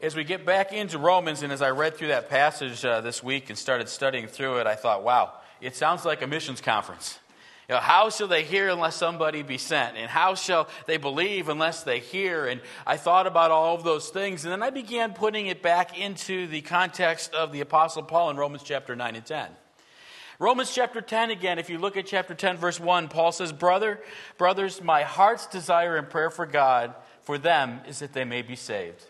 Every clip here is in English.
As we get back into Romans, and as I read through that passage this week and started studying through it, I thought, wow, it sounds like a missions conference. You know, how shall they hear unless somebody be sent? And how shall they believe unless they hear? And I thought about all of those things, and then I began putting it back into the context of the Apostle Paul in Romans chapter 9 and 10. Romans chapter 10 again, if you look at chapter 10, verse 1, Paul says, Brothers, my heart's desire and prayer for God, for them, is that they may be saved.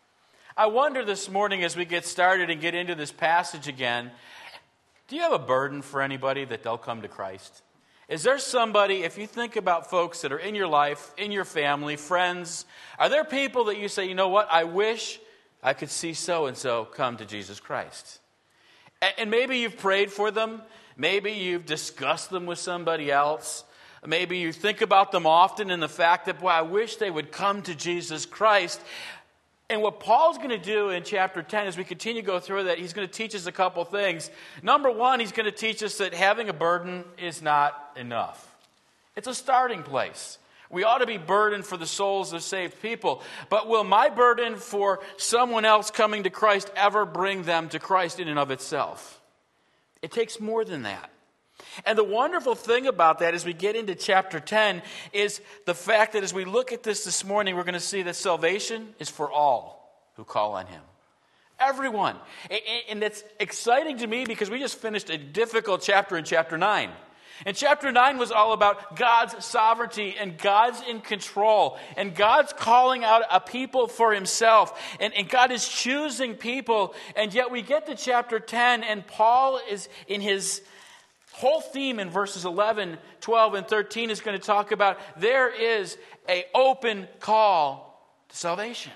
I wonder this morning as we get started and get into this passage again, do you have a burden for anybody that they'll come to Christ? Is there somebody, if you think about folks that are in your life, in your family, friends, are there people that you say, you know what, I wish I could see so-and-so come to Jesus Christ? And maybe you've prayed for them. Maybe you've discussed them with somebody else. Maybe you think about them often in the fact that, boy, I wish they would come to Jesus Christ. And what Paul's going to do in chapter 10 as we continue to go through that, he's going to teach us a couple things. Number one, he's going to teach us that having a burden is not enough. It's a starting place. We ought to be burdened for the souls of saved people. But will my burden for someone else coming to Christ ever bring them to Christ in and of itself? It takes more than that. And the wonderful thing about that as we get into chapter 10 is the fact that as we look at this morning, we're going to see that salvation is for all who call on Him. Everyone. And it's exciting to me because we just finished a difficult chapter in chapter 9. And chapter 9 was all about God's sovereignty and God's in control. And God's calling out a people for Himself. And God is choosing people. And yet we get to chapter 10 and Paul is in his whole theme in verses 11, 12, and 13 is going to talk about there is an open call to salvation.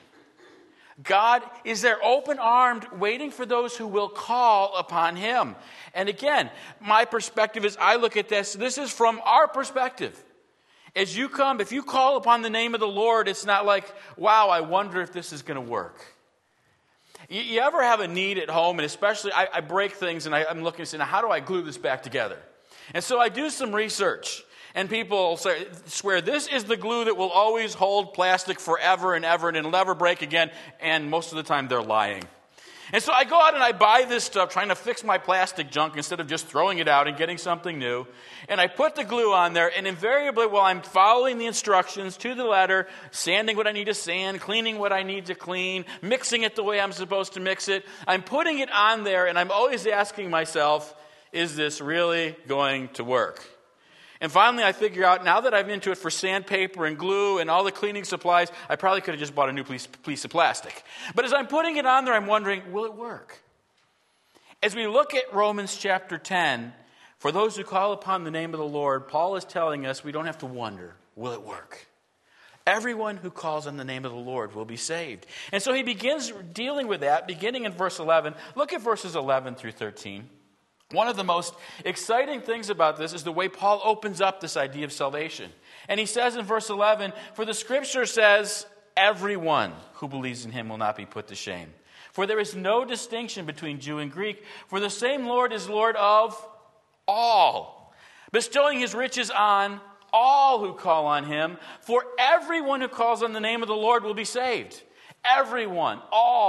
God is there open-armed, waiting for those who will call upon Him. And again, my perspective is I look at this is from our perspective. As you come, if you call upon the name of the Lord, it's not like, wow, I wonder if this is going to work. You ever have a need at home, and especially I break things, and I'm looking and saying, how do I glue this back together? And so I do some research, and people swear this is the glue that will always hold plastic forever and ever, and it'll never break again, and most of the time they're lying. And so I go out and I buy this stuff, trying to fix my plastic junk instead of just throwing it out and getting something new. And I put the glue on there, and invariably, while I'm following the instructions to the letter, sanding what I need to sand, cleaning what I need to clean, mixing it the way I'm supposed to mix it, I'm putting it on there, and I'm always asking myself, is this really going to work? And finally, I figure out, now that I'm into it for sandpaper and glue and all the cleaning supplies, I probably could have just bought a new piece of plastic. But as I'm putting it on there, I'm wondering, will it work? As we look at Romans chapter 10, for those who call upon the name of the Lord, Paul is telling us we don't have to wonder, will it work? Everyone who calls on the name of the Lord will be saved. And so he begins dealing with that, beginning in verse 11. Look at verses 11 through 13. One of the most exciting things about this is the way Paul opens up this idea of salvation. And he says in verse 11, for the Scripture says, everyone who believes in Him will not be put to shame. For there is no distinction between Jew and Greek, for the same Lord is Lord of all, bestowing His riches on all who call on Him. For everyone who calls on the name of the Lord will be saved. Everyone,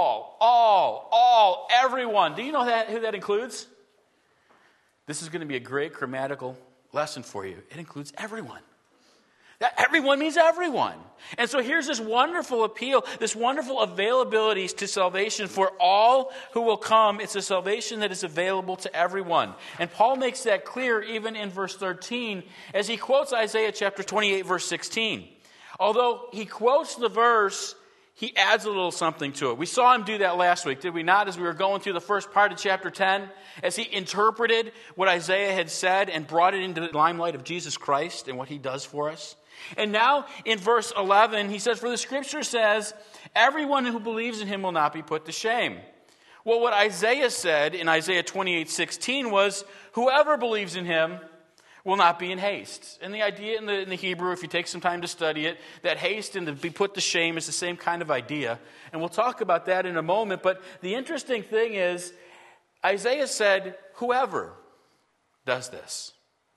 all, everyone. Do you know who that includes? This is going to be a great grammatical lesson for you. It includes everyone. That everyone means everyone. And so here's this wonderful appeal, this wonderful availability to salvation for all who will come. It's a salvation that is available to everyone. And Paul makes that clear even in verse 13 as he quotes Isaiah chapter 28, verse 16. Although he quotes the verse, he adds a little something to it. We saw him do that last week, did we not, as we were going through the first part of chapter 10, as he interpreted what Isaiah had said and brought it into the limelight of Jesus Christ and what He does for us. And now in verse 11, he says, for the Scripture says, everyone who believes in Him will not be put to shame. Well, what Isaiah said in Isaiah 28:16 was, whoever believes in Him will not be in haste. And the idea in the Hebrew, if you take some time to study it, that haste and to be put to shame is the same kind of idea. And we'll talk about that in a moment. But the interesting thing is, Isaiah said, whoever does this.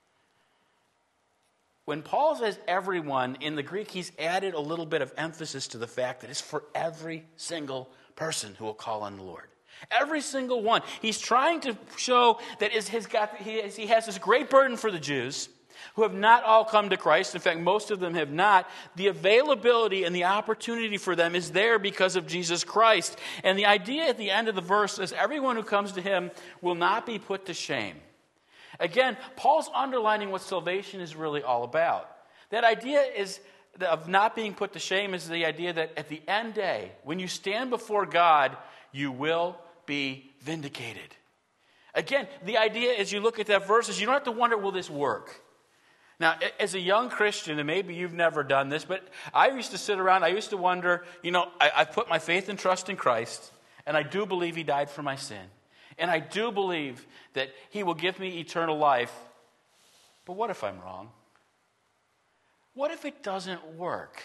When Paul says everyone, in the Greek, he's added a little bit of emphasis to the fact that it's for every single person who will call on the Lord. Every single one. He's trying to show that he has this great burden for the Jews who have not all come to Christ. In fact, most of them have not. The availability and the opportunity for them is there because of Jesus Christ. And the idea at the end of the verse is everyone who comes to him will not be put to shame. Again, Paul's underlining what salvation is really all about. That idea of not being put to shame is the idea that at the end day, when you stand before God, you will be vindicated. Again, the idea as you look at that verse is you don't have to wonder, will this work? Now, as a young Christian, and maybe you've never done this, but I used to sit around, I used to wonder, I've put my faith and trust in Christ, and I do believe he died for my sin. And I do believe that he will give me eternal life. But what if I'm wrong? What if it doesn't work?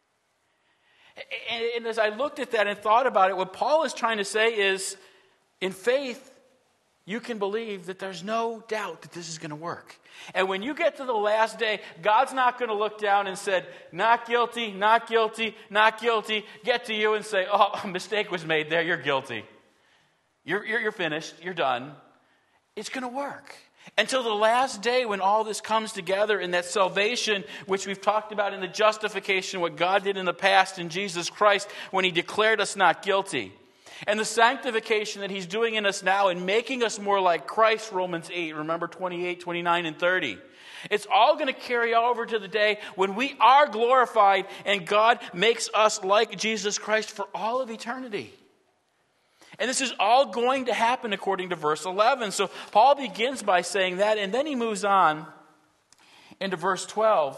And as I looked at that and thought about it, what Paul is trying to say is, in faith, you can believe that there's no doubt that this is going to work. And when you get to the last day, God's not going to look down and say, not guilty, not guilty, not guilty, get to you and say, oh, a mistake was made there, you're guilty. You're finished, you're done. It's going to work. Until the last day when all this comes together in that salvation, which we've talked about in the justification, what God did in the past in Jesus Christ when he declared us not guilty. And the sanctification that he's doing in us now and making us more like Christ, Romans 8, remember 28, 29, and 30. It's all going to carry over to the day when we are glorified and God makes us like Jesus Christ for all of eternity. And this is all going to happen according to verse 11. So Paul begins by saying that, and then he moves on into verse 12.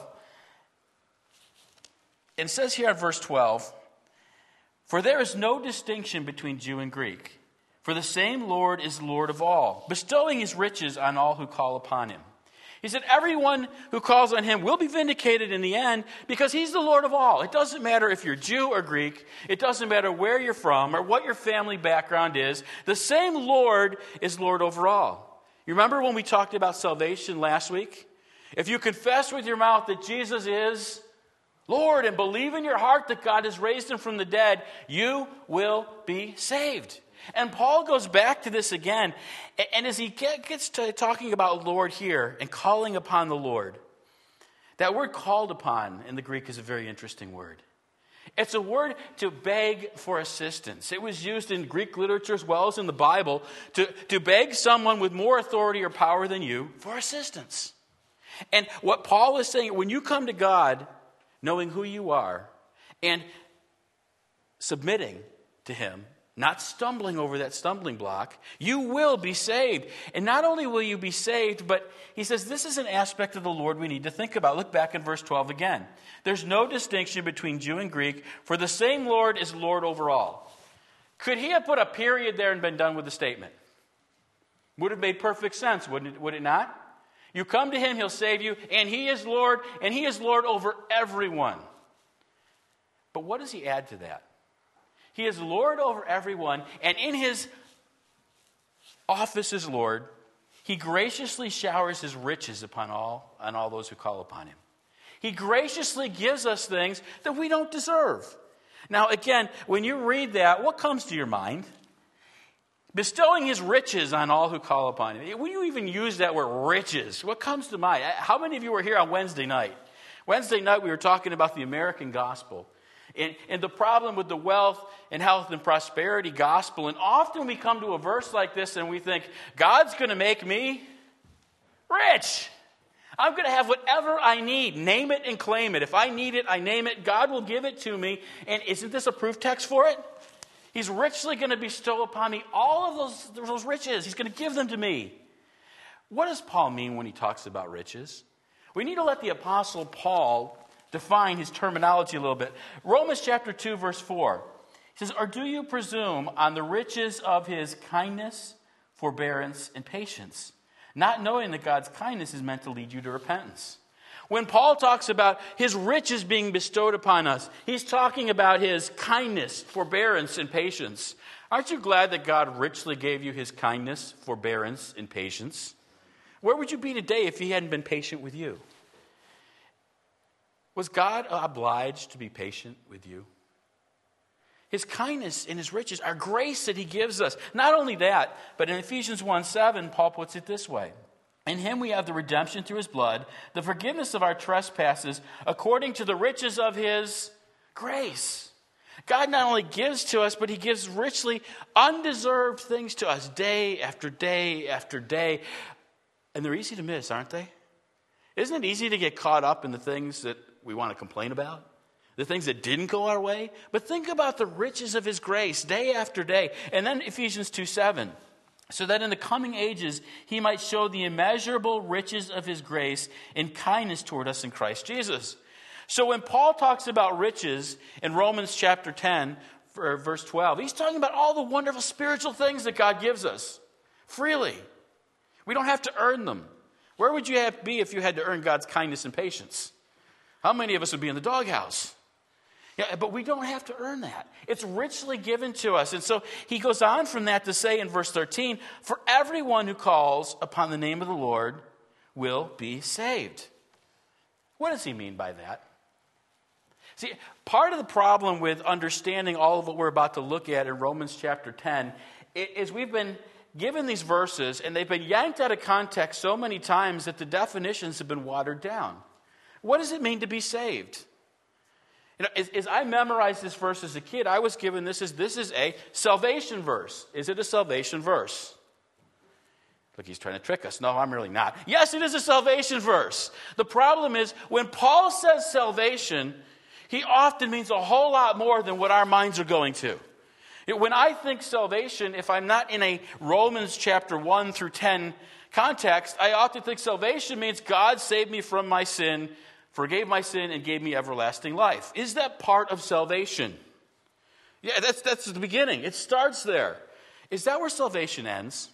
And says here in verse 12, for there is no distinction between Jew and Greek, for the same Lord is Lord of all, bestowing his riches on all who call upon him. He said everyone who calls on him will be vindicated in the end because he's the Lord of all. It doesn't matter if you're Jew or Greek. It doesn't matter where you're from or what your family background is. The same Lord is Lord over all. You remember when we talked about salvation last week? If you confess with your mouth that Jesus is Lord and believe in your heart that God has raised him from the dead, you will be saved. And Paul goes back to this again. And as he gets to talking about Lord here and calling upon the Lord, that word called upon in the Greek is a very interesting word. It's a word to beg for assistance. It was used in Greek literature as well as in the Bible to beg someone with more authority or power than you for assistance. And what Paul is saying, when you come to God, knowing who you are and submitting to him, not stumbling over that stumbling block, you will be saved. And not only will you be saved, but he says this is an aspect of the Lord we need to think about. Look back in verse 12 again. There's no distinction between Jew and Greek, for the same Lord is Lord over all. Could he have put a period there and been done with the statement? Would have made perfect sense, would it not? You come to him, he'll save you, and he is Lord over everyone. But what does he add to that? He is Lord over everyone, and in his office as Lord, he graciously showers his riches on all those who call upon him. He graciously gives us things that we don't deserve. Now, again, when you read that, what comes to your mind? Bestowing his riches on all who call upon him. When you even use that word riches, what comes to mind? How many of you were here on Wednesday night? Wednesday night we were talking about the American gospel. And the problem with the wealth and health and prosperity gospel. And often we come to a verse like this and we think, God's going to make me rich. I'm going to have whatever I need. Name it and claim it. If I need it, I name it. God will give it to me. And isn't this a proof text for it? He's richly going to bestow upon me all of those riches. He's going to give them to me. What does Paul mean when he talks about riches? We need to let the Apostle Paul define his terminology a little bit. Romans chapter 2, verse 4. He says, or do you presume on the riches of his kindness, forbearance, and patience, not knowing that God's kindness is meant to lead you to repentance? When Paul talks about his riches being bestowed upon us, he's talking about his kindness, forbearance, and patience. Aren't you glad that God richly gave you his kindness, forbearance, and patience? Where would you be today if he hadn't been patient with you? Was God obliged to be patient with you? his kindness and his riches, our grace that he gives us. Not only that, but in Ephesians 1:7, Paul puts it this way. In him we have the redemption through his blood, the forgiveness of our trespasses, according to the riches of his grace. God not only gives to us, but he gives richly undeserved things to us day after day after day. And they're easy to miss, aren't they? Isn't it easy to get caught up in the things that we want to complain about? The things that didn't go our way? But think about the riches of his grace day after day. And then Ephesians 2:7. So that in the coming ages he might show the immeasurable riches of his grace and kindness toward us in Christ Jesus. So when Paul talks about riches in Romans chapter 10, verse 12, he's talking about all the wonderful spiritual things that God gives us freely. We don't have to earn them. Where would you have to be if you had to earn God's kindness and patience? How many of us would be in the doghouse? Yeah, but we don't have to earn that. It's richly given to us. And so he goes on from that to say in verse 13, for everyone who calls upon the name of the Lord will be saved. What does he mean by that? See, part of the problem with understanding all of what we're about to look at in Romans chapter 10 is we've been given these verses and they've been yanked out of context so many times that the definitions have been watered down. What does it mean to be saved? You know, as I memorized this verse as a kid, I was given this is a salvation verse. Is it a salvation verse? Look, he's trying to trick us. No, I'm really not. Yes, it is a salvation verse. The problem is when Paul says salvation, he often means a whole lot more than what our minds are going to. When I think salvation, if I'm not in a Romans chapter 1 through 10 context, I often think salvation means God saved me from my sin, forgave my sin, and gave me everlasting life. Is that part of salvation? Yeah, that's the beginning. It starts there. Is that where salvation ends?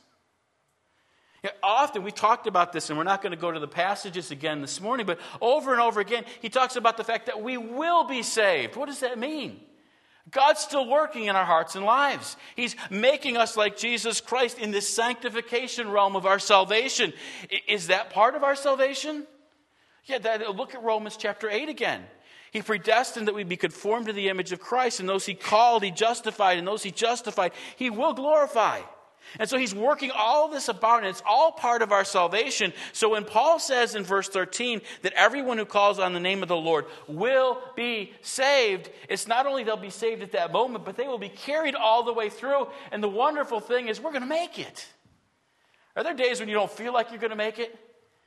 Yeah, often, we talked about this, and we're not going to go to the passages again this morning, but over and over again, he talks about the fact that we will be saved. What does that mean? God's still working in our hearts and lives. He's making us like Jesus Christ in this sanctification realm of our salvation. Is that part of our salvation? Yeah, look at Romans chapter 8 again. He predestined that we be conformed to the image of Christ, and those he called, he justified, and those he justified, he will glorify. And so he's working all this about, and it's all part of our salvation. So when Paul says in verse 13 that everyone who calls on the name of the Lord will be saved, it's not only they'll be saved at that moment, but they will be carried all the way through. And the wonderful thing is we're going to make it. Are there days when you don't feel like you're going to make it?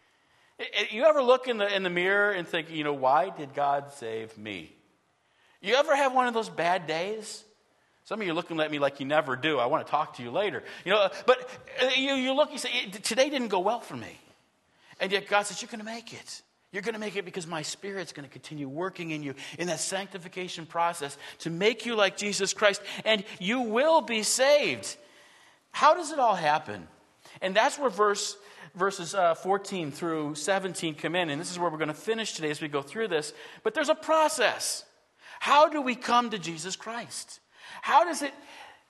You ever look in the mirror and think, you know, why did God save me? You ever have one of those bad days? Some of you are looking at me like you never do. I want to talk to you later. You know, but you look, you say, today didn't go well for me. And yet God says, you're going to make it. You're going to make it because my Spirit's going to continue working in you in that sanctification process to make you like Jesus Christ. And you will be saved. How does it all happen? And that's where verses 14 through 17 come in. And this is where we're going to finish today as we go through this. But there's a process. How do we come to Jesus Christ? How does it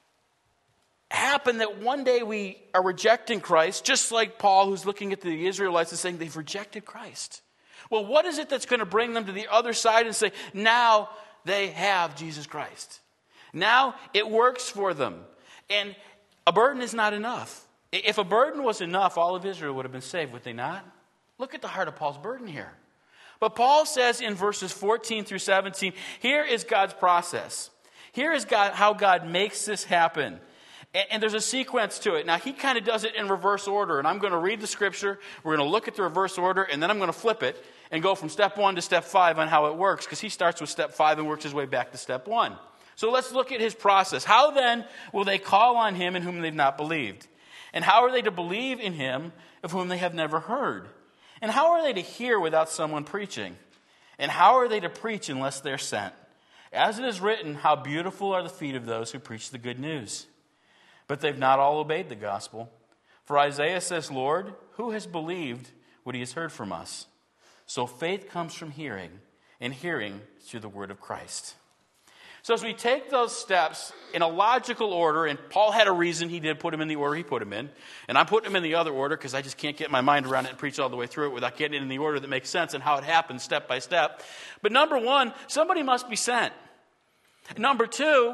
happen that one day we are rejecting Christ, just like Paul, who's looking at the Israelites and saying they've rejected Christ? Well, what is it that's going to bring them to the other side and say, now they have Jesus Christ? Now it works for them. And a burden is not enough. If a burden was enough, all of Israel would have been saved, would they not? Look at the heart of Paul's burden here. But Paul says in verses 14 through 17, here is God's process. Here is how God makes this happen. And there's a sequence to it. Now, he kind of does it in reverse order. And I'm going to read the scripture. We're going to look at the reverse order. And then I'm going to flip it and go from step 1 to step 5 on how it works. Because he starts with step 5 and works his way back to step 1. So let's look at his process. How then will they call on him in whom they've not believed? And how are they to believe in him of whom they have never heard? And how are they to hear without someone preaching? And how are they to preach unless they're sent? As it is written, how beautiful are the feet of those who preach the good news. But they've not all obeyed the gospel. For Isaiah says, Lord, who has believed what he has heard from us? So faith comes from hearing, and hearing through the word of Christ. So as we take those steps in a logical order, and Paul had a reason he did put them in the order he put them in, and I'm putting them in the other order because I just can't get my mind around it and preach all the way through it without getting it in the order that makes sense and how it happens step by step. But number one, somebody must be sent. Number two,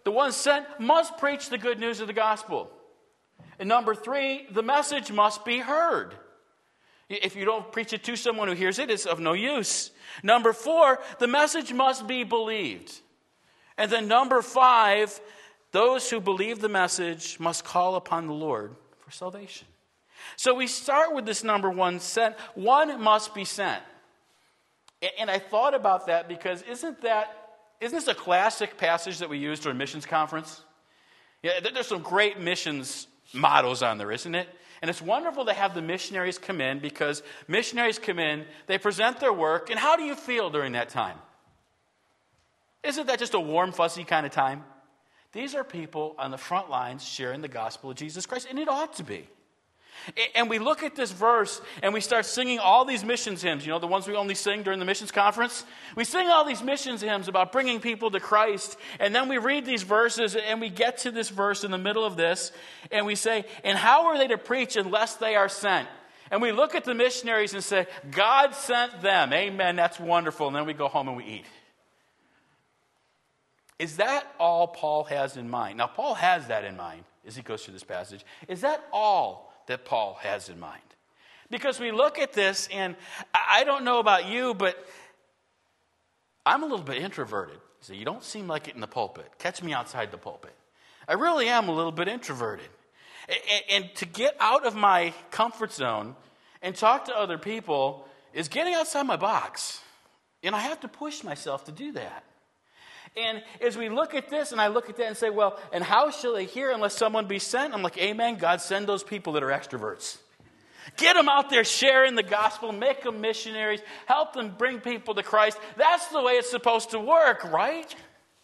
the ones sent must preach the good news of the gospel. And number 3, the message must be heard. If you don't preach it to someone who hears it, it's of no use. Number 4, the message must be believed. And then number 5, those who believe the message must call upon the Lord for salvation. So we start with this number 1, sent. One must be sent. And I thought about that because isn't this a classic passage that we use during missions conference? Yeah, there's some great missions mottos on there, isn't it? And it's wonderful to have the missionaries come in because missionaries come in, they present their work, and how do you feel during that time? Isn't that just a warm, fuzzy kind of time? These are people on the front lines sharing the gospel of Jesus Christ, and it ought to be. And we look at this verse and we start singing all these missions hymns, the ones we only sing during the missions conference. We sing all these missions hymns about bringing people to Christ. And then we read these verses and we get to this verse in the middle of this and we say, and how are they to preach unless they are sent? And we look at the missionaries and say, God sent them. Amen, that's wonderful. And then we go home and we eat. Is that all Paul has in mind? Now, Paul has that in mind as he goes through this passage. Is that all that Paul has in mind? Because we look at this, and I don't know about you, but I'm a little bit introverted. So you don't seem like it in the pulpit. Catch me outside the pulpit. I really am a little bit introverted. And to get out of my comfort zone and talk to other people is getting outside my box. And I have to push myself to do that. And as we look at this, and I look at that and say, well, and how shall they hear unless someone be sent? I'm like, amen, God, send those people that are extroverts. Get them out there sharing the gospel, make them missionaries, help them bring people to Christ. That's the way it's supposed to work, right?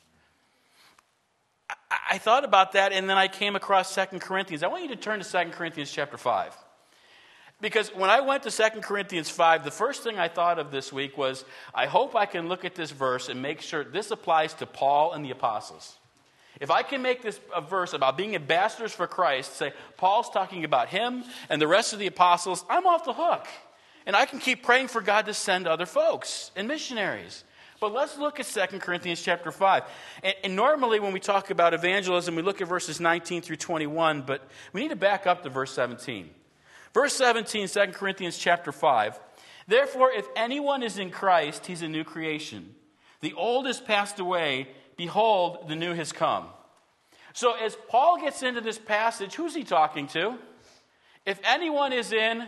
I thought about that, and then I came across 2 Corinthians. I want you to turn to 2 Corinthians chapter 5. Because when I went to 2 Corinthians 5, the first thing I thought of this week was, I hope I can look at this verse and make sure this applies to Paul and the apostles. If I can make this a verse about being ambassadors for Christ, say, Paul's talking about him and the rest of the apostles, I'm off the hook. And I can keep praying for God to send other folks and missionaries. But let's look at 2 Corinthians chapter 5. And normally when we talk about evangelism, we look at verses 19 through 21, but we need to back up to verse 17. Verse 17, 2 Corinthians chapter 5. Therefore, if anyone is in Christ, he's a new creation. The old has passed away. Behold, the new has come. So as Paul gets into this passage, who's he talking to? If anyone is in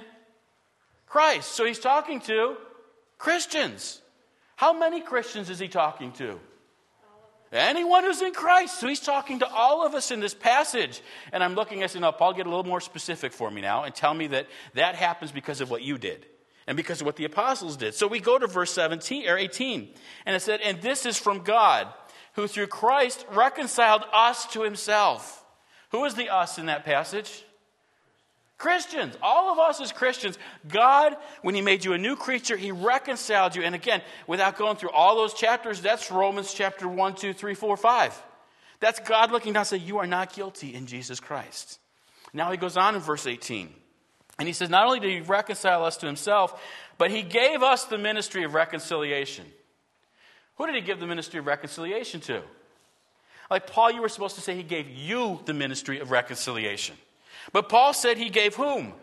Christ. So he's talking to Christians. How many Christians is he talking to? Anyone who's in Christ. So he's talking to all of us in this passage. And I'm looking, I said, no, Paul, get a little more specific for me now and tell me that that happens because of what you did and because of what the apostles did. So we go to verse 17 or 18. And it said, and this is from God, who through Christ reconciled us to himself. Who is the us in that passage? Christians. All of us as Christians, God, when he made you a new creature, he reconciled you. And again, without going through all those chapters, that's Romans chapter 1, 2, 3, 4, 5. That's God looking down and saying, you are not guilty in Jesus Christ. Now he goes on in verse 18. And he says, not only did he reconcile us to himself, but he gave us the ministry of reconciliation. Who did he give the ministry of reconciliation to? Like Paul, you were supposed to say he gave you the ministry of reconciliation. But Paul said he gave whom?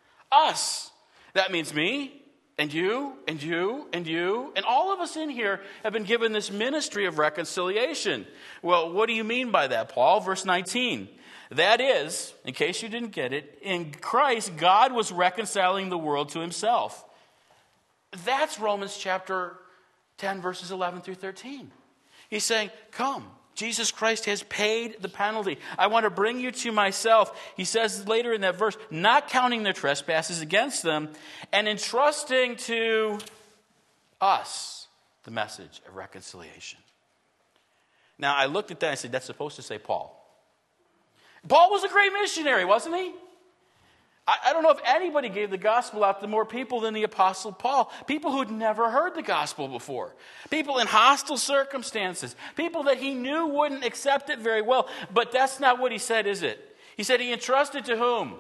Us. That means me, and you, and you, and you, and all of us in here have been given this ministry of reconciliation. Well, what do you mean by that, Paul? Verse 19. That is, in case you didn't get it, in Christ, God was reconciling the world to himself. That's Romans chapter 10, verses 11 through 13. He's saying, come. Jesus Christ has paid the penalty. I want to bring you to myself. He says later in that verse, not counting their trespasses against them and entrusting to us the message of reconciliation. Now, I looked at that and I said, that's supposed to say Paul. Paul was a great missionary, wasn't he? I don't know if anybody gave the gospel out to more people than the Apostle Paul. People who'd never heard the gospel before. People in hostile circumstances. People that he knew wouldn't accept it very well. But that's not what he said, is it? He said he entrusted to whom?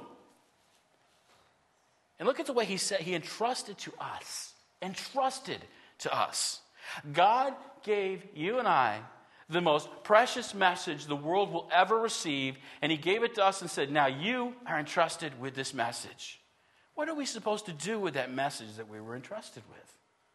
And look at the way he said he entrusted to us. Entrusted to us. God gave you and I the most precious message the world will ever receive, and he gave it to us and said, now you are entrusted with this message. What are we supposed to do with that message that we were entrusted with?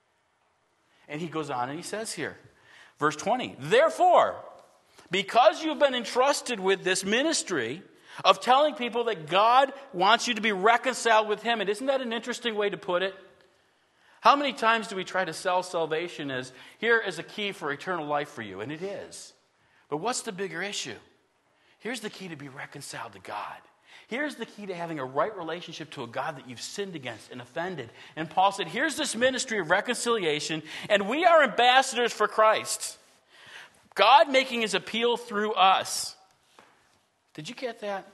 And he goes on and he says here, verse 20, therefore, because you've been entrusted with this ministry of telling people that God wants you to be reconciled with him, and isn't that an interesting way to put it? How many times do we try to sell salvation as, here is a key for eternal life for you? And it is. But what's the bigger issue? Here's the key to be reconciled to God. Here's the key to having a right relationship to a God that you've sinned against and offended. And Paul said, here's this ministry of reconciliation, and we are ambassadors for Christ. God making his appeal through us. Did you get that?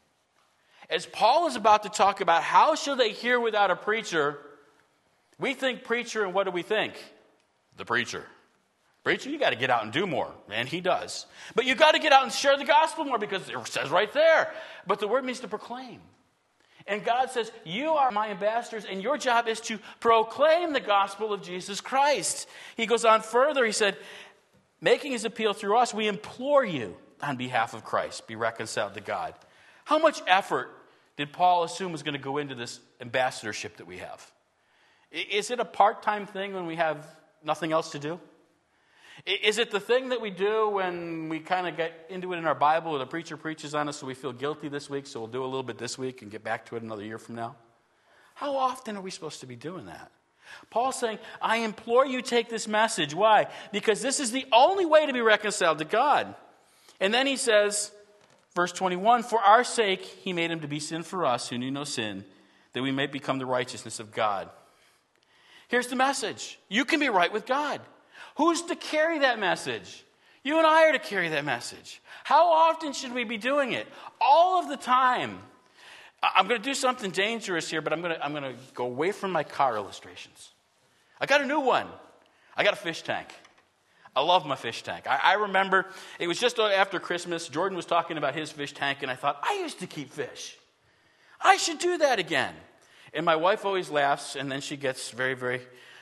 As Paul is about to talk about how shall they hear without a preacher, we think preacher, and what do we think? The preacher. Preacher, you got to get out and do more. And he does. But you got to get out and share the gospel more because it says right there. But the word means to proclaim. And God says, you are my ambassadors, and your job is to proclaim the gospel of Jesus Christ. He goes on further. He said, making his appeal through us, we implore you on behalf of Christ, be reconciled to God. How much effort did Paul assume was going to go into this ambassadorship that we have? Is it a part-time thing when we have nothing else to do? Is it the thing that we do when we kind of get into it in our Bible, or the preacher preaches on us so we feel guilty this week, so we'll do a little bit this week and get back to it another year from now? How often are we supposed to be doing that? Paul's saying, I implore you take this message. Why? Because this is the only way to be reconciled to God. And then he says, verse 21, for our sake he made him to be sin for us who knew no sin, that we may become the righteousness of God. Here's the message. You can be right with God. Who's to carry that message? You and I are to carry that message. How often should we be doing it? All of the time. I'm going to do something dangerous here, but I'm going to go away from my car illustrations. I got a new one. I got a fish tank. I love my fish tank. I remember it was just after Christmas. Jordan was talking about his fish tank, and I thought, I used to keep fish. I should do that again. And my wife always laughs, and then she gets very, very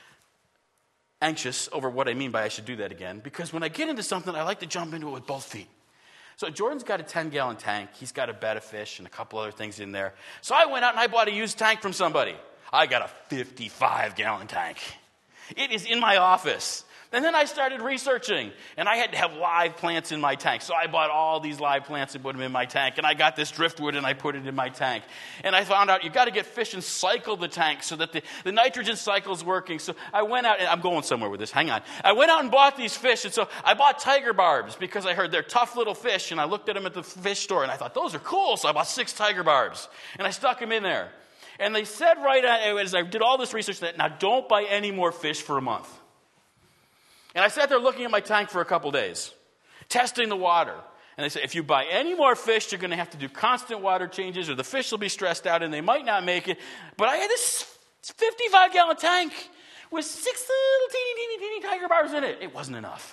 anxious over what I mean by I should do that again. Because when I get into something, I like to jump into it with both feet. So Jordan's got a 10-gallon tank. He's got a bed of fish and a couple other things in there. So I went out and I bought a used tank from somebody. I got a 55-gallon tank. It is in my office. And then I started researching, and I had to have live plants in my tank. So I bought all these live plants and put them in my tank, and I got this driftwood and I put it in my tank. And I found out you got to get fish and cycle the tank so that the nitrogen cycle is working. So I went out, and I'm going somewhere with this. Hang on. I went out and bought these fish, and so I bought tiger barbs because I heard they're tough little fish, and I looked at them at the fish store, and I thought, those are cool. So I bought 6 tiger barbs, and I stuck them in there. And they said right as I did all this research that, now don't buy any more fish for a month. And I sat there looking at my tank for a couple days, testing the water. And they said, if you buy any more fish, you're going to have to do constant water changes, or the fish will be stressed out and they might not make it. But I had this 55-gallon tank with 6 little teeny tiger barbs in it. It wasn't enough.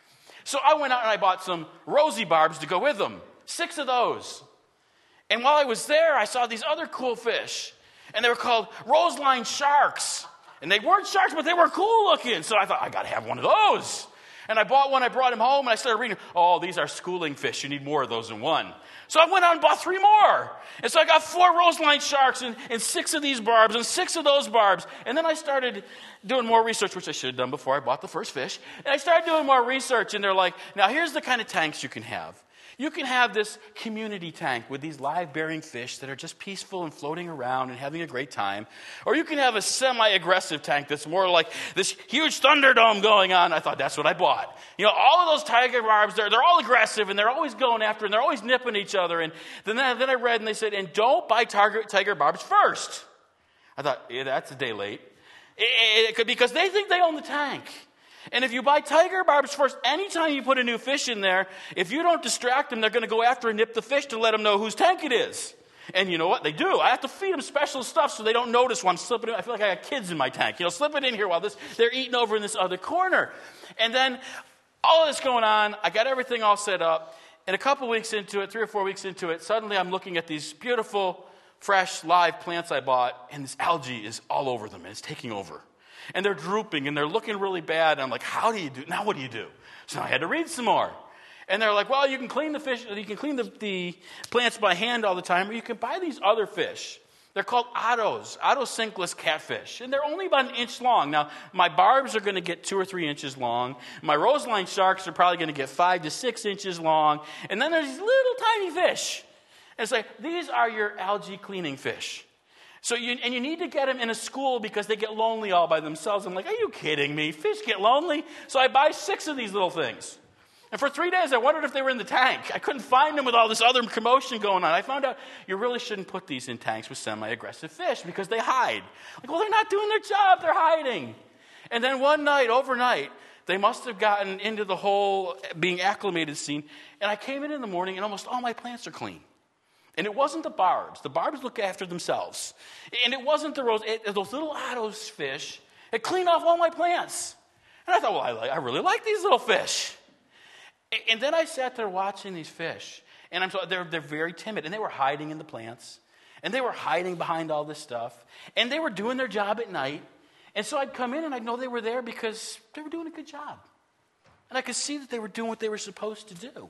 So I went out and I bought some rosy barbs to go with them, 6 of those. And while I was there, I saw these other cool fish. And they were called roseline sharks. And they weren't sharks, but they were cool looking. So I thought, I got to have one of those. And I bought one, I brought him home, and I started reading, oh, these are schooling fish. You need more of those than one. So I went out and bought 3 more. And so I got 4 roseline sharks and 6 of these barbs and 6 of those barbs. And then I started doing more research, which I should have done before I bought the first fish. And I started doing more research, and they're like, now here's the kind of tanks you can have. You can have this community tank with these live-bearing fish that are just peaceful and floating around and having a great time. Or you can have a semi-aggressive tank that's more like this huge thunderdome going on. I thought, that's what I bought. You know, all of those tiger barbs, they're all aggressive, and they're always going after, and they're always nipping each other. And then I read, and they said, and don't buy tiger barbs first. I thought, yeah, that's a day late. Because they think they own the tank. And if you buy tiger barbs first, anytime you put a new fish in there, if you don't distract them, they're going to go after and nip the fish to let them know whose tank it is. And you know what? They do. I have to feed them special stuff so they don't notice when I'm slipping it. I feel like I got kids in my tank. You know, slip it in here while they're eating over in this other corner. And then all of this going on, I got everything all set up. And a couple weeks into it, 3 or 4 weeks into it, suddenly I'm looking at these beautiful, fresh, live plants I bought, and this algae is all over them, and it's taking over. And they're drooping, and they're looking really bad. And I'm like, how do you do? Now what do you do? So I had to read some more. And they're like, well, you can clean the fish, you can clean the plants by hand all the time, or you can buy these other fish. They're called ottocinquus catfish, and they're only about an inch long. Now, my barbs are going to get 2 or 3 inches long. My roseline sharks are probably going to get 5 to 6 inches long. And then there's these little tiny fish. And it's like, these are your algae cleaning fish. So you need to get them in a school because they get lonely all by themselves. I'm like, are you kidding me? Fish get lonely? So I buy 6 of these little things. And for 3 days, I wondered if they were in the tank. I couldn't find them with all this other commotion going on. I found out you really shouldn't put these in tanks with semi-aggressive fish because they hide. Like, well, they're not doing their job. They're hiding. And then one night, overnight, they must have gotten into the whole being acclimated scene. And I came in the morning, and almost all my plants are clean. And it wasn't the barbs. The barbs look after themselves. And it wasn't the those little Otto's fish. It cleaned off all my plants. And I thought, well, I really like these little fish. And then I sat there watching these fish, and they're very timid, and they were hiding in the plants, and they were hiding behind all this stuff, and they were doing their job at night. And so I'd come in, and I'd know they were there because they were doing a good job. And I could see that they were doing what they were supposed to do.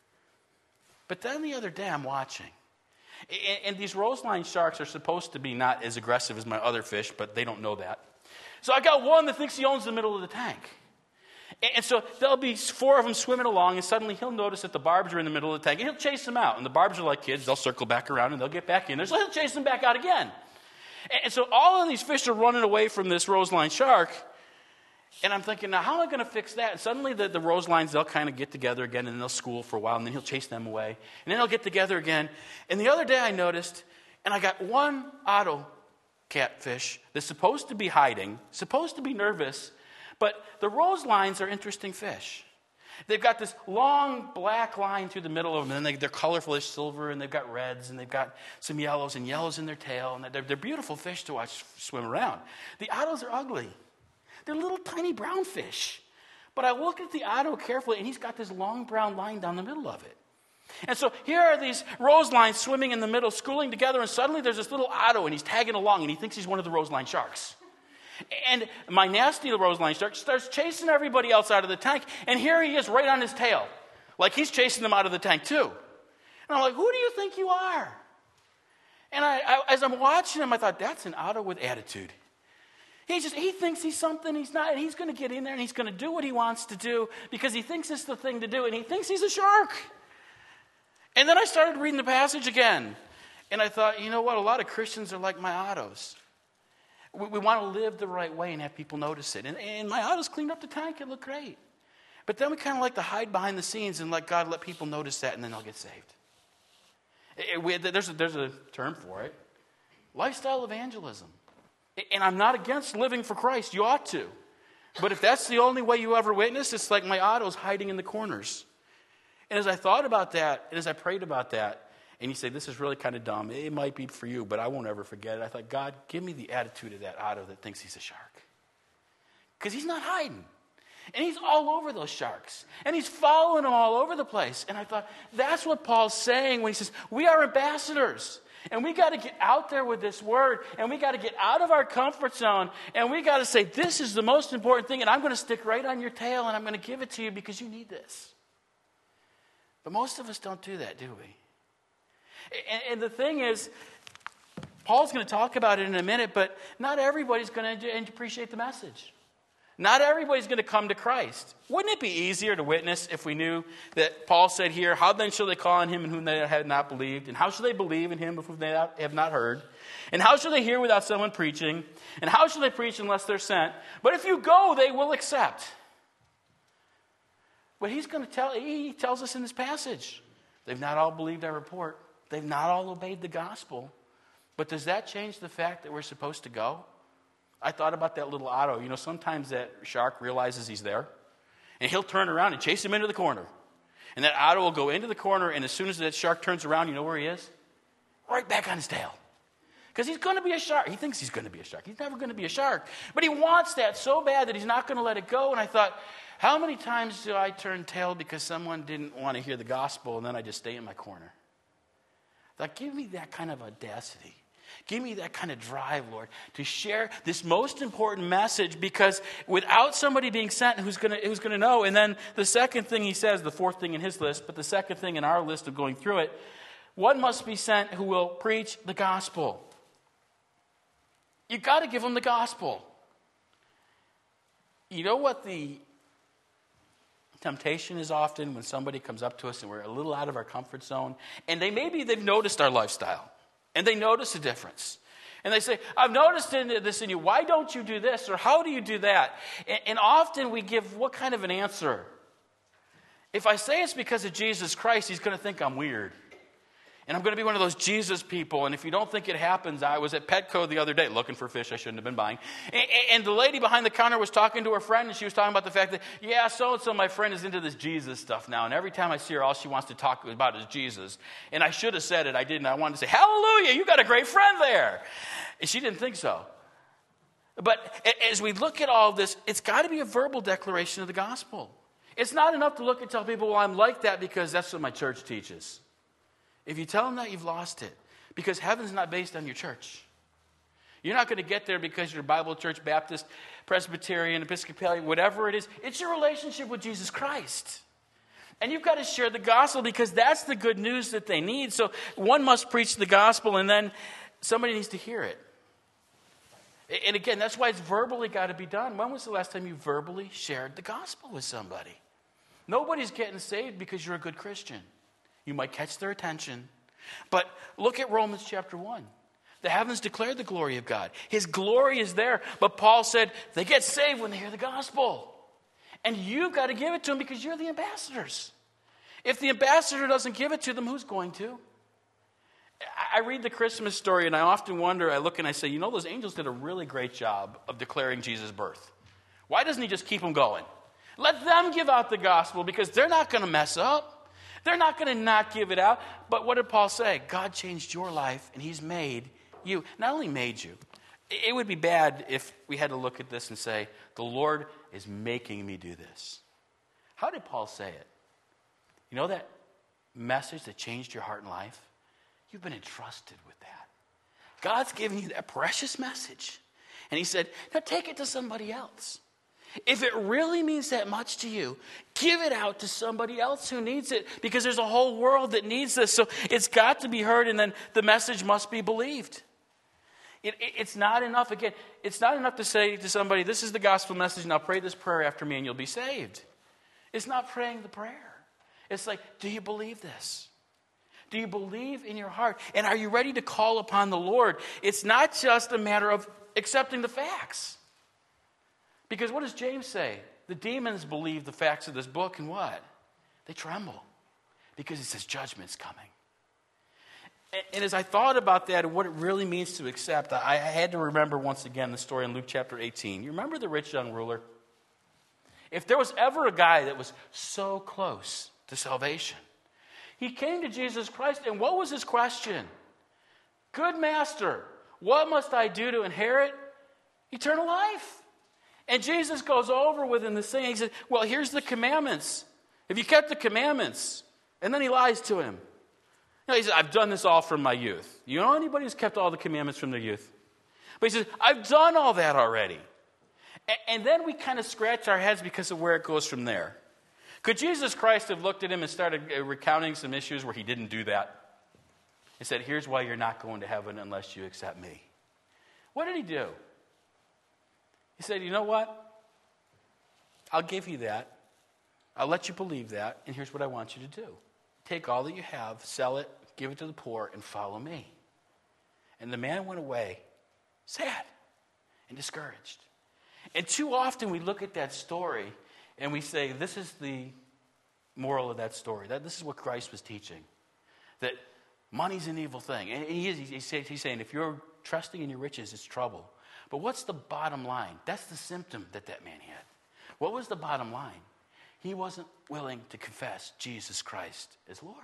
But then the other day, I'm watching. And these roseline sharks are supposed to be not as aggressive as my other fish, but they don't know that. So I got one that thinks he owns the middle of the tank. And so there'll be 4 of them swimming along, and suddenly he'll notice that the barbs are in the middle of the tank, and he'll chase them out. And the barbs are like kids. They'll circle back around, and they'll get back in there. So he'll chase them back out again. And so all of these fish are running away from this roseline shark. And I'm thinking, now, how am I going to fix that? And suddenly the roselines, they'll kind of get together again, and they'll school for a while, and then he'll chase them away. And then they'll get together again. And the other day I noticed, and I got one Otto catfish that's supposed to be hiding, supposed to be nervous, but the roselines are interesting fish. They've got this long black line through the middle of them, and they're colorful as silver, and they've got reds, and they've got some yellows and yellows in their tail, and they're beautiful fish to watch swim around. The Ottos are ugly. They're little tiny brown fish. But I look at the Otto carefully, and he's got this long brown line down the middle of it. And so here are these roselines swimming in the middle, schooling together, and suddenly there's this little Otto, and he's tagging along, and he thinks he's one of the roseline sharks. And my nasty roseline shark starts chasing everybody else out of the tank, and here he is right on his tail. Like he's chasing them out of the tank too. And I'm like, who do you think you are? And as I'm watching him, I thought, that's an Otto with attitude. He thinks he's something he's not, and he's going to get in there and he's going to do what he wants to do because he thinks it's the thing to do, and he thinks he's a shark. And then I started reading the passage again, and I thought, you know what? A lot of Christians are like my Ottos. We want to live the right way and have people notice it. And my Ottos cleaned up the tank. It looked great. But then we kind of like to hide behind the scenes and let God let people notice that, and then they'll get saved. There's a term for it. Lifestyle evangelism. And I'm not against living for Christ. You ought to. But if that's the only way you ever witness, it's like my Ottos hiding in the corners. And as I thought about that, and as I prayed about that, and you say, this is really kind of dumb. It might be for you, but I won't ever forget it. I thought, God, give me the attitude of that Otto that thinks he's a shark. Because he's not hiding. And he's all over those sharks. And he's following them all over the place. And I thought, that's what Paul's saying when he says, we are ambassadors. And we got to get out there with this word. And we got to get out of our comfort zone. And we got to say, this is the most important thing. And I'm going to stick right on your tail. And I'm going to give it to you because you need this. But most of us don't do that, do we? And the thing is, Paul's going to talk about it in a minute, but not everybody's going to appreciate the message. Not everybody's going to come to Christ. Wouldn't it be easier to witness if we knew that Paul said here, how then shall they call on him in whom they have not believed? And how shall they believe in him of whom they have not heard? And how shall they hear without someone preaching? And how shall they preach unless they're sent? But if you go, they will accept. But he tells us in this passage, they've not all believed our report. They've not all obeyed the gospel. But does that change the fact that we're supposed to go? I thought about that little Otto. You know, sometimes that shark realizes he's there, and he'll turn around and chase him into the corner. And that Otto will go into the corner, and as soon as that shark turns around, you know where he is? Right back on his tail. Because he's going to be a shark. He thinks he's going to be a shark. He's never going to be a shark. But he wants that so bad that he's not going to let it go. And I thought, how many times do I turn tail because someone didn't want to hear the gospel, and then I just stay in my corner? I thought, give me that kind of audacity. Give me that kind of drive, Lord, to share this most important message, because without somebody being sent who's going to know. And then the second thing he says, the fourth thing in his list, but the second thing in our list of going through it, one must be sent who will preach the gospel. You've got to give them the gospel. You know what the temptation is often when somebody comes up to us and we're a little out of our comfort zone, and they've noticed our lifestyle. And they notice a difference. And they say, I've noticed this in you. Why don't you do this? Or how do you do that? And often we give what kind of an answer? If I say it's because of Jesus Christ, he's going to think I'm weird. And I'm going to be one of those Jesus people. And if you don't think it happens, I was at Petco the other day looking for fish I shouldn't have been buying. And the lady behind the counter was talking to her friend, and she was talking about the fact that, yeah, so-and-so, my friend, is into this Jesus stuff now. And every time I see her, all she wants to talk about is Jesus. And I should have said it. I didn't. I wanted to say, hallelujah, you got a great friend there. And she didn't think so. But as we look at all this, it's got to be a verbal declaration of the gospel. It's not enough to look and tell people, well, I'm like that because that's what my church teaches. If you tell them that, you've lost it. Because heaven's not based on your church. You're not going to get there because you're Bible Church, Baptist, Presbyterian, Episcopalian, whatever it is. It's your relationship with Jesus Christ. And you've got to share the gospel because that's the good news that they need. So one must preach the gospel, and then somebody needs to hear it. And again, that's why it's verbally got to be done. When was the last time you verbally shared the gospel with somebody? Nobody's getting saved because you're a good Christian. You might catch their attention. But look at Romans chapter 1. The heavens declare the glory of God. His glory is there. But Paul said they get saved when they hear the gospel. And you've got to give it to them because you're the ambassadors. If the ambassador doesn't give it to them, who's going to? I read the Christmas story and I often wonder, I look and I say, you know, those angels did a really great job of declaring Jesus' birth. Why doesn't he just keep them going? Let them give out the gospel because they're not going to mess up. They're not going to not give it out. But what did Paul say? God changed your life, and he's made you. Not only made you. It would be bad if we had to look at this and say, the Lord is making me do this. How did Paul say it? You know that message that changed your heart and life? You've been entrusted with that. God's given you that precious message. And he said, now take it to somebody else. If it really means that much to you, give it out to somebody else who needs it, because there's a whole world that needs this. So it's got to be heard, and then the message must be believed. It's not enough, again, it's not enough to say to somebody, this is the gospel message, now pray this prayer after me and you'll be saved. It's not praying the prayer. It's like, do you believe this? Do you believe in your heart? And are you ready to call upon the Lord? It's not just a matter of accepting the facts. Because what does James say? The demons believe the facts of this book, and what? They tremble. Because it says judgment's coming. And as I thought about that and what it really means to accept, I had to remember once again the story in Luke chapter 18. You remember the rich young ruler? If there was ever a guy that was so close to salvation, he came to Jesus Christ, and what was his question? Good master, what must I do to inherit eternal life? And Jesus goes over with him the thing. He said, well, here's the commandments. Have you kept the commandments? And then he lies to him. He says, I've done this all from my youth. You know anybody who's kept all the commandments from their youth? But he says, I've done all that already. And then we kind of scratch our heads because of where it goes from there. Could Jesus Christ have looked at him and started recounting some issues where he didn't do that? He said, here's why you're not going to heaven unless you accept me. What did he do? He said, you know what? I'll give you that. I'll let you believe that. And here's what I want you to do. Take all that you have, sell it, give it to the poor, and follow me. And the man went away sad and discouraged. And too often we look at that story and we say, this is the moral of that story. This is what Christ was teaching. That money's an evil thing. And he's saying, if you're trusting in your riches, it's trouble. But what's the bottom line? That's the symptom that man had. What was the bottom line? He wasn't willing to confess Jesus Christ as Lord.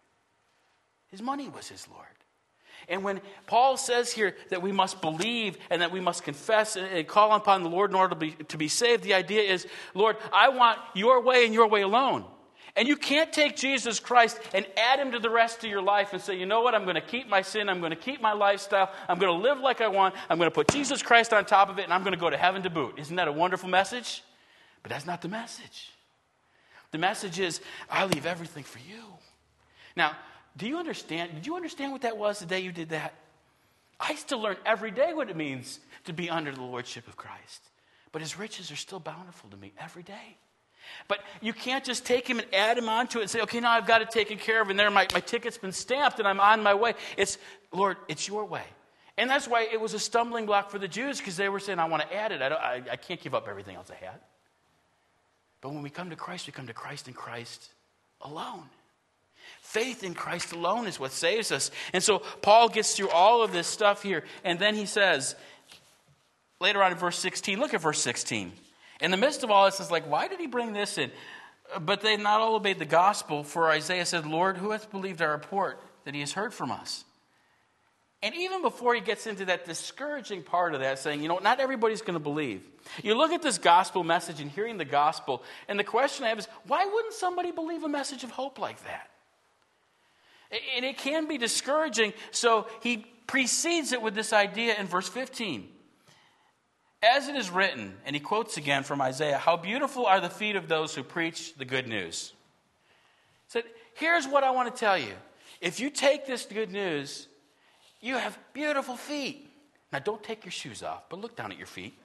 His money was his Lord. And when Paul says here that we must believe and that we must confess and call upon the Lord in order to be saved, the idea is, Lord, I want your way and your way alone. And you can't take Jesus Christ and add him to the rest of your life and say, you know what, I'm going to keep my sin, I'm going to keep my lifestyle, I'm going to live like I want, I'm going to put Jesus Christ on top of it, and I'm going to go to heaven to boot. Isn't that a wonderful message? But that's not the message. The message is, I leave everything for you. Now, do you understand? Did you understand what that was the day you did that? I still learn every day what it means to be under the lordship of Christ. But his riches are still bountiful to me every day. But you can't just take him and add him onto it and say, okay, now I've got it taken care of, and there my ticket's been stamped and I'm on my way. It's, Lord, it's your way. And that's why it was a stumbling block for the Jews, because they were saying, I want to add it. I can't give up everything else I had. But when we come to Christ, we come to Christ and Christ alone. Faith in Christ alone is what saves us. And so Paul gets through all of this stuff here, and then he says, later on in verse 16, look at verse 16. In the midst of all this, it's like, why did he bring this in? But they not all obeyed the gospel, for Isaiah said, Lord, who hath believed our report that he has heard from us? And even before he gets into that discouraging part of that, saying, you know, not everybody's going to believe. You look at this gospel message and hearing the gospel, and the question I have is, why wouldn't somebody believe a message of hope like that? And it can be discouraging, so he precedes it with this idea in verse 15. As it is written, and he quotes again from Isaiah, how beautiful are the feet of those who preach the good news. He said, here's what I want to tell you. If you take this good news, you have beautiful feet. Now don't take your shoes off, but look down at your feet.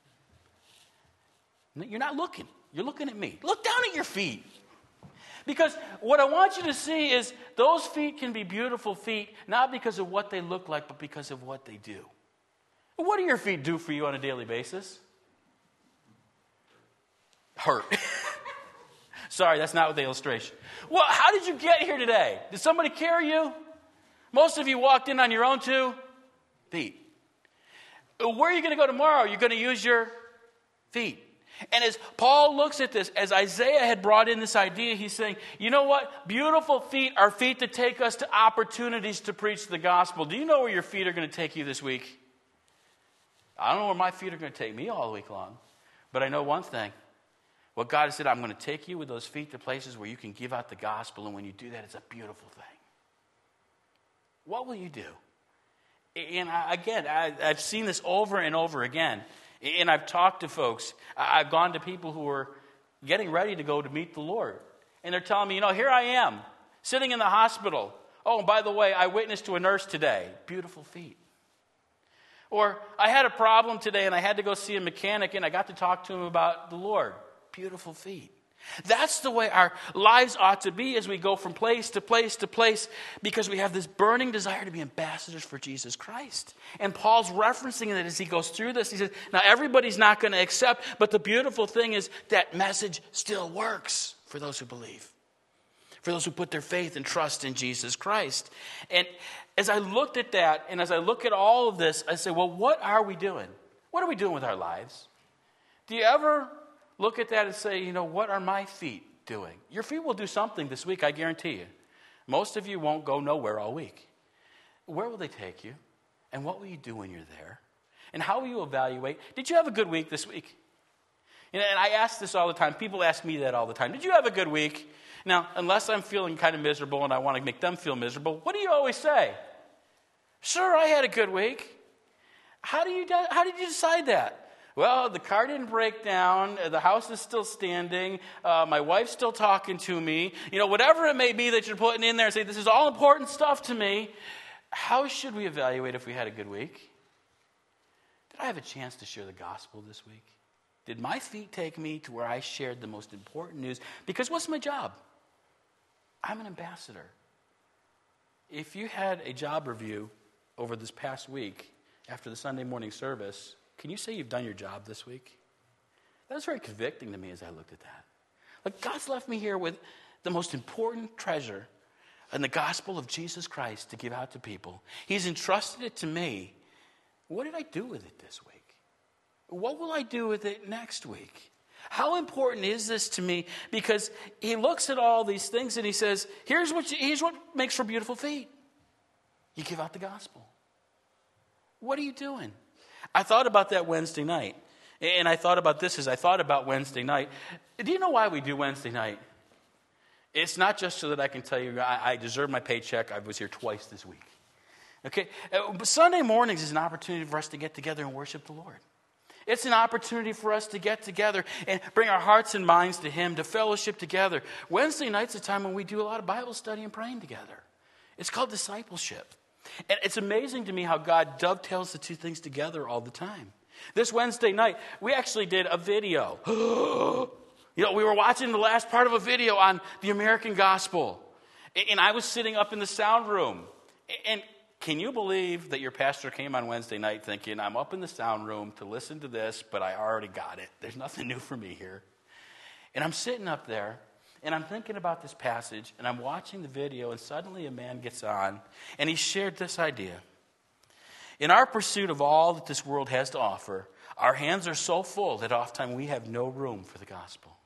You're not looking. You're looking at me. Look down at your feet. Because what I want you to see is those feet can be beautiful feet, not because of what they look like, but because of what they do. What do your feet do for you on a daily basis? Hurt. Sorry, that's not what the illustration. Well, how did you get here today? Did somebody carry you? Most of you walked in on your own too. Feet. Where are you going to go tomorrow? You're going to use your feet. And as Paul looks at this, as Isaiah had brought in this idea, he's saying, you know what? Beautiful feet are feet that take us to opportunities to preach the gospel. Do you know where your feet are going to take you this week? I don't know where my feet are going to take me all week long. But I know one thing. What God has said, I'm going to take you with those feet to places where you can give out the gospel. And when you do that, it's a beautiful thing. What will you do? And I've seen this over and over again. And I've talked to folks. I've gone to people who are getting ready to go to meet the Lord. And they're telling me, you know, here I am, sitting in the hospital. Oh, and by the way, I witnessed to a nurse today. Beautiful feet. Or I had a problem today and I had to go see a mechanic and I got to talk to him about the Lord. Beautiful feet. That's the way our lives ought to be as we go from place to place to place, because we have this burning desire to be ambassadors for Jesus Christ. And Paul's referencing that as he goes through this. He says, now everybody's not going to accept, but the beautiful thing is that message still works for those who believe, for those who put their faith and trust in Jesus Christ. And as I looked at that, and as I look at all of this, I say, well, what are we doing? What are we doing with our lives? Do you ever look at that and say, you know, what are my feet doing? Your feet will do something this week, I guarantee you. Most of you won't go nowhere all week. Where will they take you? And what will you do when you're there? And how will you evaluate? Did you have a good week this week? And I ask this all the time. People ask me that all the time. Did you have a good week? Now, unless I'm feeling kind of miserable and I want to make them feel miserable, what do you always say? Sure, I had a good week. How did you decide that? Well, the car didn't break down. The house is still standing. My wife's still talking to me. You know, whatever it may be that you're putting in there and say, this is all important stuff to me. How should we evaluate if we had a good week? Did I have a chance to share the gospel this week? Did my feet take me to where I shared the most important news? Because what's my job? I'm an ambassador. If you had a job review over this past week after the Sunday morning service, can you say you've done your job this week? That was very convicting to me as I looked at that. Like, God's left me here with the most important treasure in the gospel of Jesus Christ to give out to people. He's entrusted it to me. What did I do with it this week? What will I do with it next week? How important is this to me? Because he looks at all these things and he says, here's what makes for beautiful feet. You give out the gospel. What are you doing? I thought about that Wednesday night. And I thought about this as I thought about Wednesday night. Do you know why we do Wednesday night? It's not just so that I can tell you I deserve my paycheck. I was here twice this week. Okay? But Sunday mornings is an opportunity for us to get together and worship the Lord. It's an opportunity for us to get together and bring our hearts and minds to Him, to fellowship together. Wednesday night's a time when we do a lot of Bible study and praying together. It's called discipleship. And it's amazing to me how God dovetails the two things together all the time. This Wednesday night, we actually did a video. We were watching the last part of a video on the American gospel. And I was sitting up in the sound room. And can you believe that your pastor came on Wednesday night thinking, I'm up in the sound room to listen to this, but I already got it. There's nothing new for me here. And I'm sitting up there, and I'm thinking about this passage, and I'm watching the video, and suddenly a man gets on, and he shared this idea. In our pursuit of all that this world has to offer, our hands are so full that oftentimes we have no room for the gospel.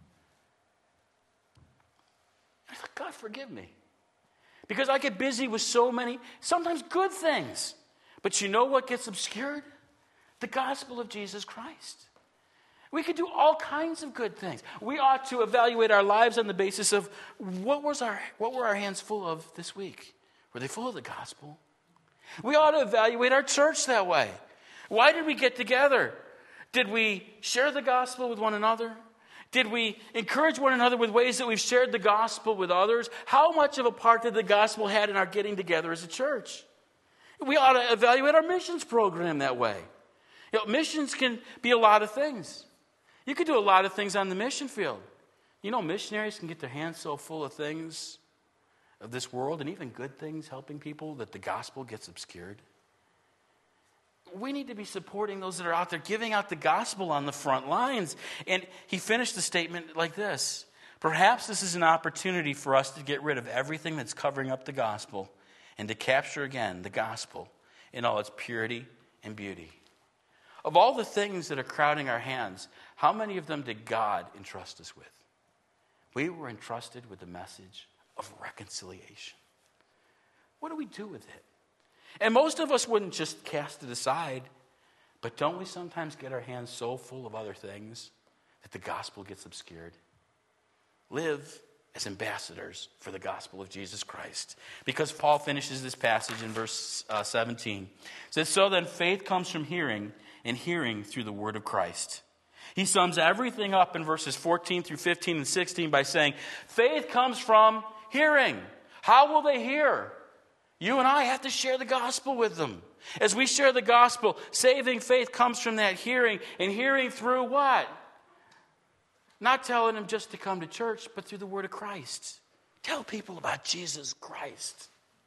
I thought, God, forgive me. Because I get busy with so many, sometimes good things. But you know what gets obscured? The gospel of Jesus Christ. We could do all kinds of good things. We ought to evaluate our lives on the basis of what were our hands full of this week? Were they full of the gospel? We ought to evaluate our church that way. Why did we get together? Did we share the gospel with one another? Did we encourage one another with ways that we've shared the gospel with others? How much of a part did the gospel have in our getting together as a church? We ought to evaluate our missions program that way. Missions can be a lot of things. You could do a lot of things on the mission field. Missionaries can get their hands so full of things of this world and even good things helping people that the gospel gets obscured. We need to be supporting those that are out there giving out the gospel on the front lines. And he finished the statement like this. Perhaps this is an opportunity for us to get rid of everything that's covering up the gospel and to capture again the gospel in all its purity and beauty. Of all the things that are crowding our hands, how many of them did God entrust us with? We were entrusted with the message of reconciliation. What do we do with it? And most of us wouldn't just cast it aside, but don't we sometimes get our hands so full of other things that the gospel gets obscured? Live as ambassadors for the gospel of Jesus Christ. Because Paul finishes this passage in verse 17. It says, so then faith comes from hearing, and hearing through the word of Christ. He sums everything up in verses 14 through 15 and 16 by saying, faith comes from hearing. How will they hear? You and I have to share the gospel with them. As we share the gospel, saving faith comes from that hearing. And hearing through what? Not telling them just to come to church, but through the word of Christ. Tell people about Jesus Christ.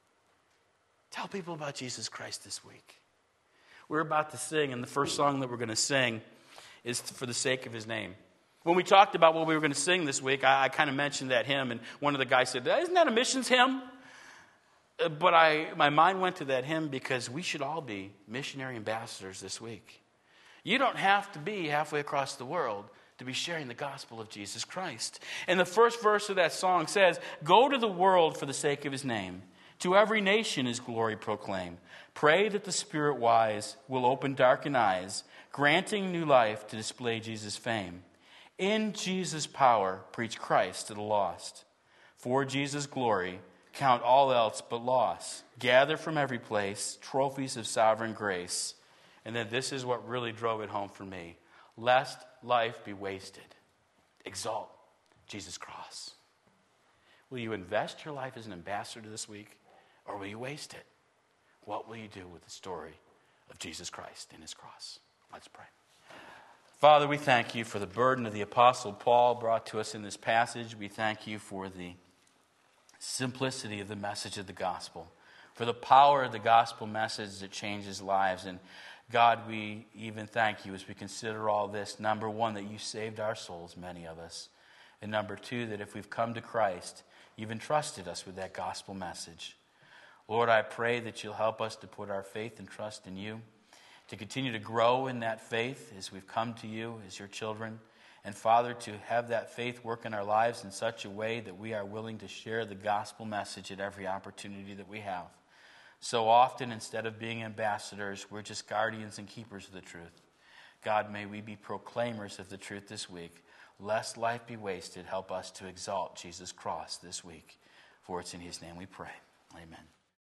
Tell people about Jesus Christ this week. We're about to sing, and the first song that we're going to sing is For the Sake of His Name. When we talked about what we were going to sing this week, I kind of mentioned that hymn, and one of the guys said, isn't that a missions hymn? But my mind went to that hymn because we should all be missionary ambassadors this week. You don't have to be halfway across the world to be sharing the gospel of Jesus Christ. And the first verse of that song says, go to the world for the sake of His name. To every nation His glory proclaim. Pray that the Spirit wise will open darkened eyes, granting new life to display Jesus' fame. In Jesus' power, preach Christ to the lost. For Jesus' glory, count all else but loss. Gather from every place trophies of sovereign grace. And then this is what really drove it home for me. Lest life be wasted. Exalt Jesus' cross. Will you invest your life as an ambassador this week? Or will you waste it? What will you do with the story of Jesus Christ and His cross? Let's pray. Father, we thank You for the burden of the Apostle Paul brought to us in this passage. We thank You for the simplicity of the message of the gospel, for the power of the gospel message that changes lives. And God, we even thank You as we consider all this. Number one, that You saved our souls, many of us. And number two, that if we've come to Christ, You've entrusted us with that gospel message. Lord, I pray that You'll help us to put our faith and trust in You, to continue to grow in that faith as we've come to You as Your children. And Father, to have that faith work in our lives in such a way that we are willing to share the gospel message at every opportunity that we have. So often, instead of being ambassadors, we're just guardians and keepers of the truth. God, may we be proclaimers of the truth this week. lest life be wasted, help us to exalt Jesus' cross this week. For it's in his name we pray. Amen.